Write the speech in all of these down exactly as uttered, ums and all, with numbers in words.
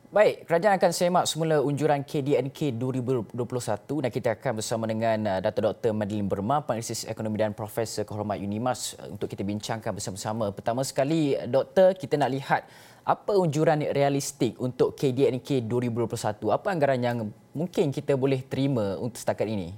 Baik, kerajaan akan semak semula unjuran K D N K dua ribu dua puluh satu dan kita akan bersama dengan uh, Dato' Doktor Madeline Burma, Penganalisis Ekonomi dan Profesor Kehormat UNIMAS uh, untuk kita bincangkan bersama-sama. Pertama sekali, Doktor, kita nak lihat apa unjuran realistik untuk K D N K dua ribu dua puluh satu. Apa anggaran yang mungkin kita boleh terima untuk setakat ini?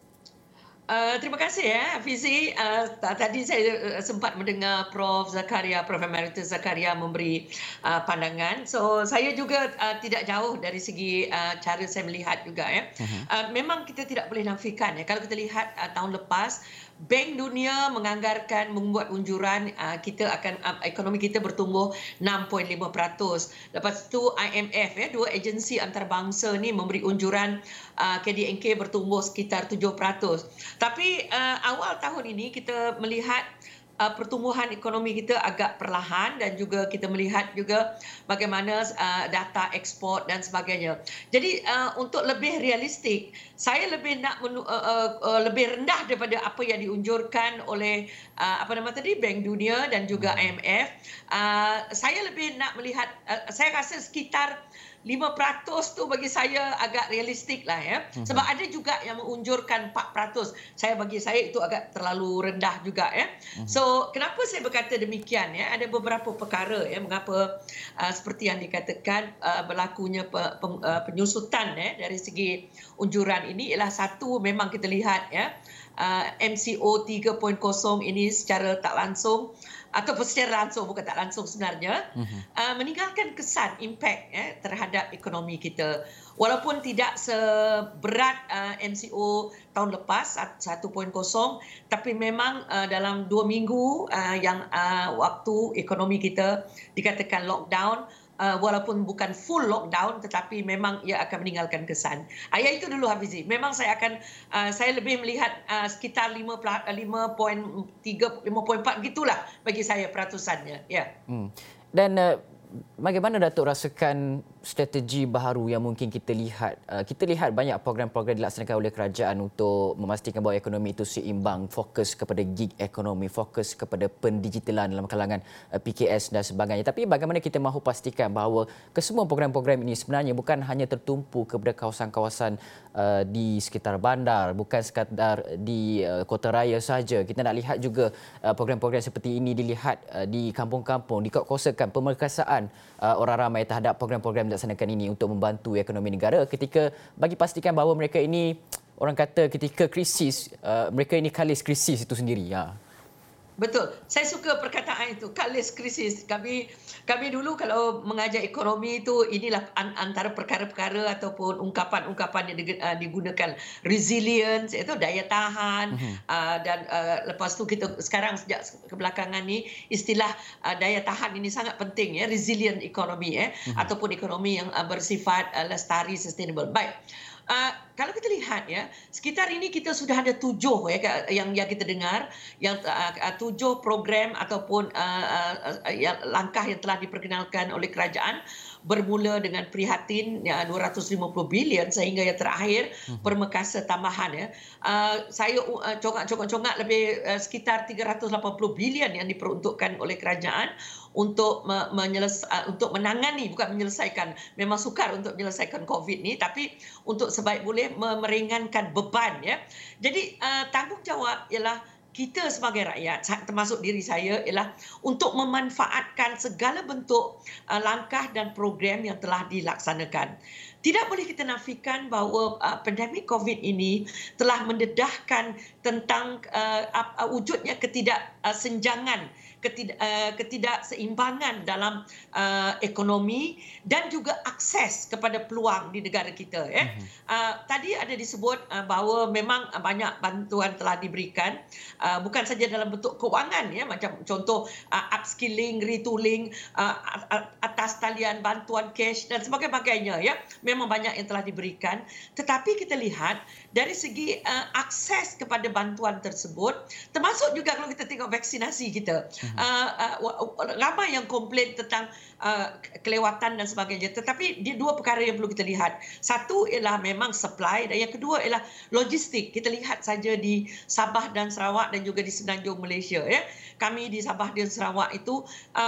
Uh, terima kasih ya, Fizi. Uh, tadi saya uh, sempat mendengar Prof Zakaria, Prof Emeritus Zakaria memberi uh, pandangan. So saya juga uh, tidak jauh dari segi uh, cara saya melihat juga ya. Uh-huh. Uh, memang kita tidak boleh nafikan ya. Kalau kita lihat uh, tahun lepas, Bank Dunia menganggarkan membuat unjuran uh, kita akan uh, ekonomi kita bertumbuh enam perpuluhan lima peratus. Lepas itu I M F ya, dua agensi antarabangsa ni memberi unjuran uh, K D N K bertumbuh sekitar tujuh peratus. Tapi uh, awal tahun ini kita melihat Uh, pertumbuhan ekonomi kita agak perlahan dan juga kita melihat juga bagaimana uh, data ekspor dan sebagainya. Jadi uh, untuk lebih realistik, saya lebih nak menu, uh, uh, uh, lebih rendah daripada apa yang diunjurkan oleh uh, apa nama tadi Bank Dunia dan juga I M F. Uh, saya lebih nak melihat, uh, saya rasa sekitar lima peratus tu bagi saya agak realistik lah ya. Sebab ada juga yang mengunjurkan empat peratus. Saya bagi saya itu agak terlalu rendah juga ya. So, kenapa saya berkata demikian ya? Ada beberapa perkara ya mengapa uh, seperti yang dikatakan uh, berlakunya pe, pe, uh, penyusutan ya dari segi unjuran ini ialah satu, memang kita lihat ya uh, M C O tiga titik kosong ini secara tak langsung ataupun secara langsung, bukan tak langsung sebenarnya, uh-huh. uh, meninggalkan kesan, impak eh, terhadap ekonomi kita. Walaupun tidak seberat uh, M C O tahun lepas, satu titik kosong, tapi memang uh, dalam dua minggu uh, yang uh, waktu ekonomi kita dikatakan lockdown, Uh, walaupun bukan full lockdown tetapi memang ia akan meninggalkan kesan. Ayat itu dulu Hafizi. Memang saya akan uh, saya lebih melihat uh, sekitar lima perpuluhan tiga, lima perpuluhan empat gitulah bagi saya peratusannya. Ya. Hmm. Dan uh, bagaimana Datuk rasakan strategi baharu yang mungkin kita lihat? Uh, kita lihat banyak program-program dilaksanakan oleh kerajaan untuk memastikan bahawa ekonomi itu seimbang, fokus kepada gig ekonomi, fokus kepada pendigitalan dalam kalangan uh, P K S dan sebagainya. Tapi bagaimana kita mahu pastikan bahawa kesemua program-program ini sebenarnya bukan hanya tertumpu kepada kawasan-kawasan uh, di sekitar bandar, bukan sekadar di uh, kota raya saja. Kita nak lihat juga uh, program-program seperti ini dilihat uh, di kampung-kampung, dikokosakan pemerkasaan uh, orang ramai terhadap program-program dilaksanakan ini untuk membantu ekonomi negara ketika bagi pastikan bahawa mereka ini, orang kata ketika krisis, uh, mereka ini kalis krisis itu sendiri. Ya. Betul. Saya suka perkataan itu, kalis krisis. Kami kami dulu kalau mengajar ekonomi itu, inilah antara perkara-perkara ataupun ungkapan-ungkapan yang digunakan. Resilience, itu daya tahan. Uh-huh. Uh, dan uh, lepas tu kita sekarang sejak kebelakangan ni, istilah uh, daya tahan ini sangat penting ya, resilient economy ya, uh-huh. ataupun ekonomi yang uh, bersifat uh, lestari, sustainable. Baik. Uh, kalau kita lihat ya, sekitar ini kita sudah ada tujuh ya yang yang kita dengar, yang uh, tujuh program ataupun uh, uh, yang, langkah yang telah diperkenalkan oleh kerajaan, bermula dengan prihatin ya, dua ratus lima puluh bilion sehingga yang terakhir uh-huh. permekasa tambahan ya. Uh, saya uh, congak-congak lebih uh, sekitar tiga ratus lapan puluh bilion yang diperuntukkan oleh kerajaan untuk menyeles, untuk menangani, bukan menyelesaikan, memang sukar untuk menyelesaikan COVID ni, tapi untuk sebaik boleh meringankan beban ya. Jadi uh, tanggungjawab ialah kita sebagai rakyat, termasuk diri saya, ialah untuk memanfaatkan segala bentuk uh, langkah dan program yang telah dilaksanakan. Tidak boleh kita nafikan bahawa uh, pandemik COVID ini telah mendedahkan tentang uh, uh, wujudnya ketidaksenjangan, ketidak, uh, ketidakseimbangan dalam uh, ekonomi dan juga akses kepada peluang di negara kita. Ya. Uh-huh. Uh, tadi ada disebut uh, bahawa memang banyak bantuan telah diberikan, uh, bukan saja dalam bentuk kewangan, ya, macam contoh uh, upskilling, retooling, uh, atas talian bantuan cash dan sebagainya. Ya. Memang banyak yang telah diberikan, tetapi kita lihat dari segi uh, akses kepada bantuan tersebut, termasuk juga kalau kita tengok vaksinasi kita, uh, uh, ramai yang komplain tentang uh, kelewatan dan sebagainya, tetapi dia dua perkara yang perlu kita lihat. Satu ialah memang supply dan yang kedua ialah logistik. Kita lihat saja di Sabah dan Sarawak dan juga di Semenanjung Malaysia, ya. Kami di Sabah dan Sarawak itu uh,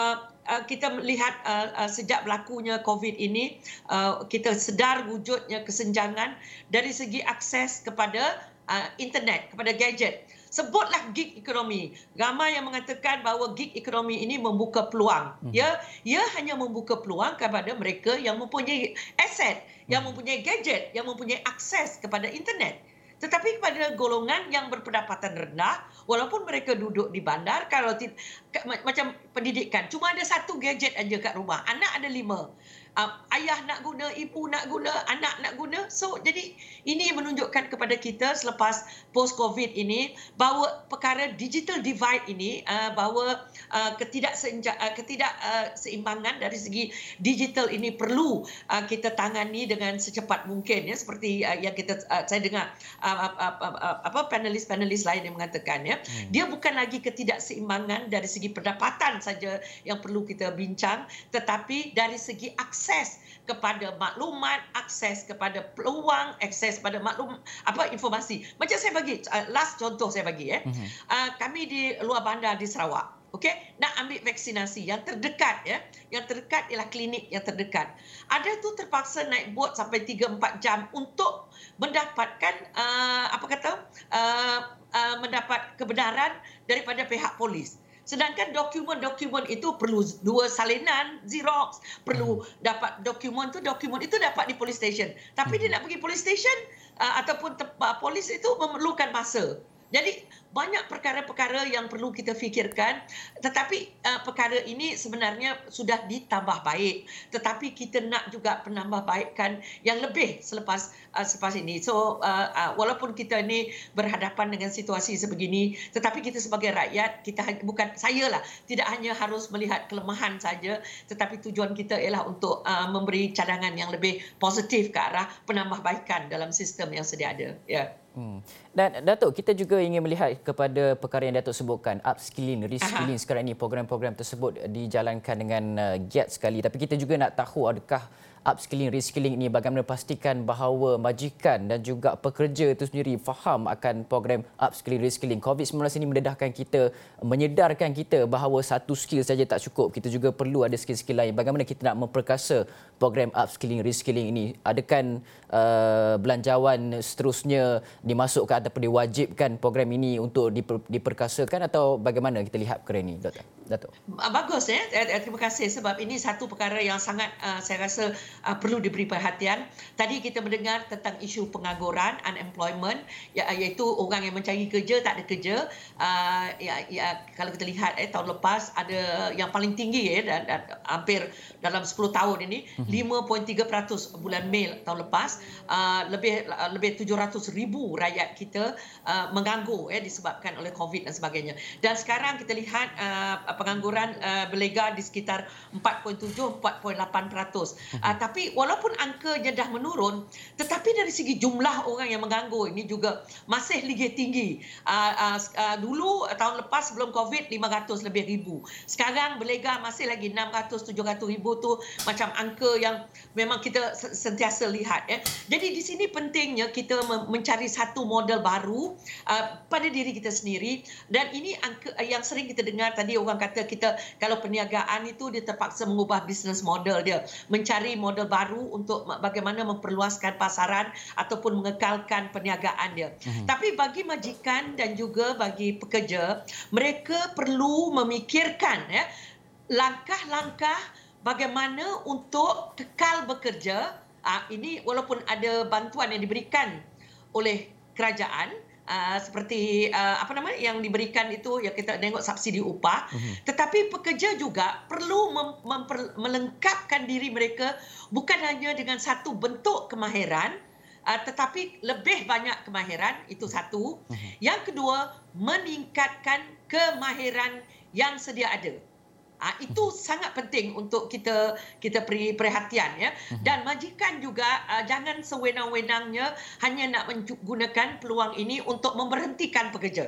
uh, kita melihat uh, uh, sejak berlakunya COVID ini, uh, kita sedar wujudnya kesenjangan dari segi akses kepada uh, internet, kepada gadget. Sebutlah gig ekonomi. Ramai yang mengatakan bahawa gig ekonomi ini membuka peluang. Hmm. Ya, ia hanya membuka peluang kepada mereka yang mempunyai aset, hmm. yang mempunyai gadget, yang mempunyai akses kepada internet. Tetapi kepada golongan yang berpendapatan rendah, walaupun mereka duduk di bandar, kalau ti- macam pendidikan, cuma ada satu gadget aja kat rumah. Anak ada lima. Uh, ayah nak guna, ibu nak guna, anak nak guna. So, jadi ini menunjukkan kepada kita selepas post-COVID ini bahawa perkara digital divide ini, uh, bahawa uh, ketidakseimbangan uh, ketidak, uh, seimbangan dari segi digital ini perlu uh, kita tangani dengan secepat mungkin, ya, seperti uh, yang kita uh, saya dengar uh, uh, uh, uh, apa panelis-panelis lain yang mengatakan, ya. Hmm. Dia bukan lagi ketidakseimbangan dari segi pendapatan saja yang perlu kita bincang, tetapi dari segi akses akses kepada maklumat, akses kepada peluang, akses kepada maklum apa informasi. Macam saya bagi uh, last contoh saya bagi eh. Mm-hmm. Uh, kami di luar bandar di Sarawak, okey, nak ambil vaksinasi yang terdekat, ya. Yang terdekat ialah klinik yang terdekat. Ada tu terpaksa naik bot sampai tiga empat jam untuk mendapatkan uh, apa kata uh, uh, mendapat kebenaran daripada pihak polis. Sedangkan dokumen-dokumen itu perlu dua salinan, Xerox, perlu hmm. dapat dokumen tu, dokumen itu dapat di police station. Tapi hmm. dia nak pergi police station uh, ataupun te- uh, polis itu memerlukan masa. Jadi banyak perkara-perkara yang perlu kita fikirkan, tetapi uh, perkara ini sebenarnya sudah ditambah baik, tetapi kita nak juga penambahbaikan yang lebih selepas uh, selepas ini. So uh, uh, walaupun kita ni berhadapan dengan situasi sebegini, tetapi kita sebagai rakyat, kita bukan saya lah, tidak hanya harus melihat kelemahan saja, tetapi tujuan kita ialah untuk uh, memberi cadangan yang lebih positif ke arah penambahbaikan dalam sistem yang sedia ada. Ya. Yeah. Hmm. Dan Datuk, kita juga ingin melihat kepada perkara yang Datuk sebutkan, upskilling, reskilling. Aha. Sekarang ini program-program tersebut dijalankan dengan uh, giat sekali. Tapi kita juga nak tahu adakah upskilling, reskilling ini bagaimana pastikan bahawa majikan dan juga pekerja itu sendiri faham akan program upskilling, reskilling. COVID sembilan belas ini mendedahkan kita, menyedarkan kita bahawa satu skill saja tak cukup. Kita juga perlu ada skill-skill lain. Bagaimana kita nak memperkasa program upskilling, reskilling ini? Adakah uh, belanjawan seterusnya dimasukkan ataupun diwajibkan program ini untuk diper, diperkasakan, atau bagaimana kita lihat perkara ini, Doktor? Datuk. Bagus, ya. Terima kasih, sebab ini satu perkara yang sangat uh, saya rasa uh, perlu diberi perhatian. Tadi kita mendengar tentang isu pengangguran, unemployment, ya, iaitu orang yang mencari kerja tak ada kerja. Uh, ya, ya, kalau kita lihat eh tahun lepas ada yang paling tinggi, ya, dan, dan hampir dalam sepuluh tahun ini lima perpuluhan tiga peratus bulan Mei tahun lepas, uh, lebih uh, lebih tujuh ratus ribu rakyat kita uh, menganggur, ya, disebabkan oleh COVID dan sebagainya. Dan sekarang kita lihat uh, pengangguran uh, berlega di sekitar empat perpuluhan tujuh - empat perpuluhan lapan peratus. Uh, tapi walaupun angkanya dah menurun, tetapi dari segi jumlah orang yang menganggur ini juga masih lagi tinggi. Uh, uh, uh, dulu tahun lepas sebelum COVID lima ratus lebih ribu. Sekarang berlega masih lagi enam ratus tujuh ratus ribu tu macam angka yang memang kita sentiasa lihat, ya. Jadi di sini pentingnya kita mencari satu model baru uh, pada diri kita sendiri, dan ini angka yang sering kita dengar tadi, orang kata kita kalau perniagaan itu dia terpaksa mengubah business model dia, mencari model baru untuk bagaimana memperluaskan pasaran ataupun mengekalkan perniagaan dia. Uh-huh. Tapi bagi majikan dan juga bagi pekerja, mereka perlu memikirkan, ya, langkah-langkah bagaimana untuk kekal bekerja. Uh, ini walaupun ada bantuan yang diberikan oleh kerajaan, Uh, seperti uh, apa nama yang diberikan itu, yang kita tengok subsidi upah, uh-huh. tetapi pekerja juga perlu mem- memper- melengkapkan diri mereka bukan hanya dengan satu bentuk kemahiran, uh, tetapi lebih banyak kemahiran. Itu satu. Uh-huh. Yang kedua, meningkatkan kemahiran yang sedia ada. Ah, itu sangat penting untuk kita kita beri perhatian, ya. Dan majikan juga uh, jangan sewenang-wenangnya hanya nak menggunakan peluang ini untuk memberhentikan pekerja.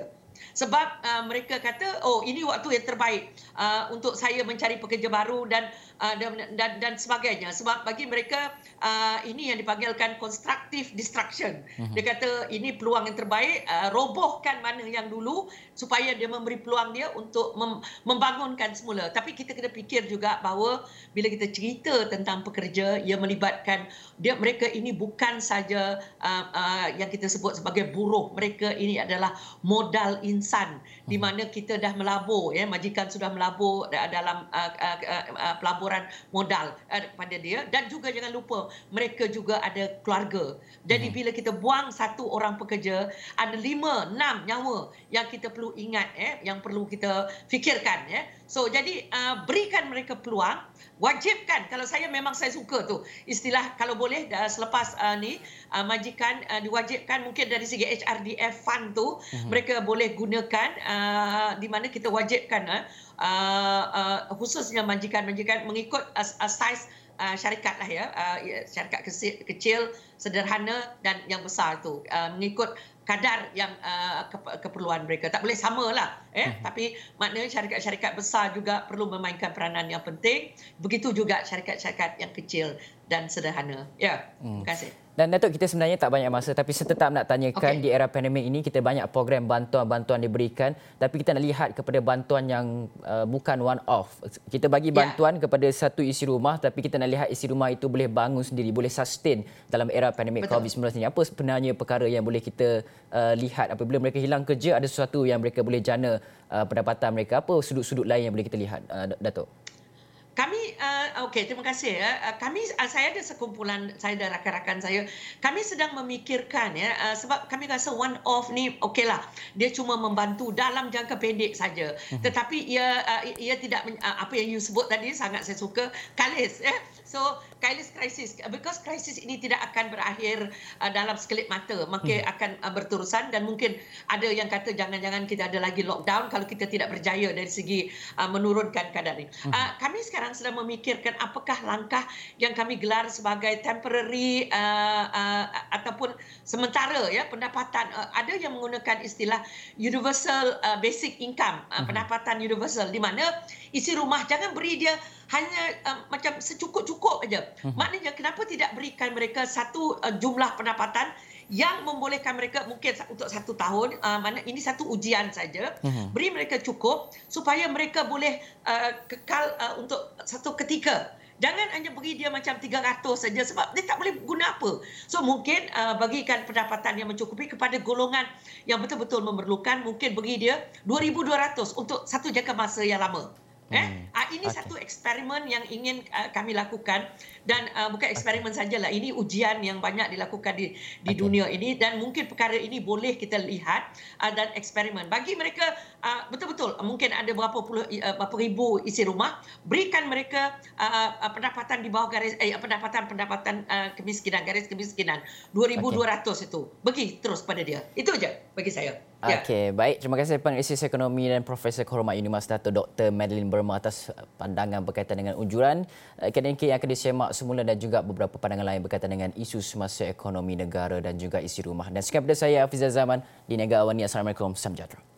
Sebab uh, mereka kata, oh ini waktu yang terbaik uh, untuk saya mencari pekerja baru dan uh, dan, dan dan sebagainya. Sebab bagi mereka uh, ini yang dipanggilkan constructive destruction. Mm-hmm. Dia kata ini peluang yang terbaik, uh, robohkan mana yang dulu supaya dia memberi peluang dia untuk mem- membangunkan semula. Tapi kita kena fikir juga bahawa bila kita cerita tentang pekerja, ia melibatkan dia mereka ini bukan saja uh, uh, yang kita sebut sebagai buruh. Mereka ini adalah modal insan di mana kita dah melabur, ya, majikan sudah melabur dalam uh, uh, uh, pelaburan modal uh, pada dia, dan juga jangan lupa mereka juga ada keluarga. Jadi hmm. bila kita buang satu orang pekerja, ada lima, enam nyawa yang kita perlu ingat, eh, yang perlu kita fikirkan, ya. So jadi uh, berikan mereka peluang, wajibkan. Kalau saya memang saya suka tu istilah, kalau boleh dah, selepas uh, ni uh, majikan uh, diwajibkan mungkin dari segi H R D F fund tu uh-huh. mereka boleh gunakan uh, di mana kita wajibkan uh, uh, khususnya majikan-majikan mengikut uh, uh, saiz uh, syarikat lah, ya, uh, syarikat kecil, kecil, sederhana dan yang besar tu, uh, mengikut kadar yang uh, ke- keperluan mereka. Tak boleh samalah, eh hmm. tapi maknanya syarikat-syarikat besar juga perlu memainkan peranan yang penting. Begitu juga syarikat-syarikat yang kecil dan sederhana. Ya, hmm. terima kasih. Dan Datuk, kita sebenarnya tak banyak masa, tapi saya tetap nak tanyakan, okay. di era pandemik ini kita banyak program bantuan-bantuan diberikan, tapi kita nak lihat kepada bantuan yang uh, bukan one off. Kita bagi bantuan yeah. kepada satu isi rumah, tapi kita nak lihat isi rumah itu boleh bangun sendiri, boleh sustain dalam era pandemik covid sembilan belas ini. Apa sebenarnya perkara yang boleh kita uh, lihat apabila mereka hilang kerja, ada sesuatu yang mereka boleh jana uh, pendapatan mereka? Apa sudut-sudut lain yang boleh kita lihat, uh, Datuk? Kami, uh, okey, terima kasih, ya. Uh, kami, uh, saya ada sekumpulan, saya dan rakan-rakan saya, kami sedang memikirkan, ya, uh, sebab kami rasa one off ni, okeylah, dia cuma membantu dalam jangka pendek saja. Uh-huh. Tetapi ia uh, ia tidak, uh, apa yang you sebut tadi, sangat saya suka, kalis, ya. So, kalis krisis, because krisis ini tidak akan berakhir uh, dalam sekelip mata, maka uh-huh. akan uh, berterusan, dan mungkin ada yang kata jangan-jangan kita ada lagi lockdown kalau kita tidak berjaya dari segi uh, menurunkan kadar ini. Uh-huh. Uh, kami sekarang sedang memikirkan apakah langkah yang kami gelar sebagai temporary uh, uh, ataupun sementara, ya, pendapatan. Uh, ada yang menggunakan istilah universal uh, basic income, uh, uh-huh. pendapatan universal, di mana isi rumah jangan beri dia hanya uh, macam secukup-cukup aja. Uh-huh. Maknanya kenapa tidak berikan mereka satu uh, jumlah pendapatan yang membolehkan mereka mungkin untuk satu tahun, uh, mana ini satu ujian saja, uh-huh. beri mereka cukup supaya mereka boleh uh, kekal uh, untuk satu ketika. Jangan hanya beri dia macam tiga ratus saja sebab dia tak boleh guna apa. So mungkin uh, bagikan pendapatan yang mencukupi kepada golongan yang betul-betul memerlukan, mungkin beri dia dua ribu dua ratus untuk satu jangka masa yang lama. Eh, hmm. uh, ini okay. satu eksperimen yang ingin uh, kami lakukan, dan uh, bukan eksperimen okay. sajalah, ini ujian yang banyak dilakukan di di okay. dunia ini, dan mungkin perkara ini boleh kita lihat uh, dan eksperimen bagi mereka uh, betul-betul. Mungkin ada berapa puluh uh, berapa ribu isi rumah, berikan mereka uh, uh, pendapatan di bawah garis eh, pendapatan pendapatan uh, kemiskinan, garis kemiskinan dua ribu dua ratus okay. itu bagi terus pada dia. Itu aja bagi saya. Okey, ya. Baik. Terima kasih penganalisis ekonomi dan Profesor Kehormat Universitas Dato' Doktor Madeline Burma atas pandangan berkaitan dengan unjuran akademik yang akan disemak semula, dan juga beberapa pandangan lain berkaitan dengan isu semasa ekonomi negara dan juga isi rumah. Dan sekian daripada saya, Hafizah Zaman di Negara Awani. Assalamualaikum. Salam sejahtera.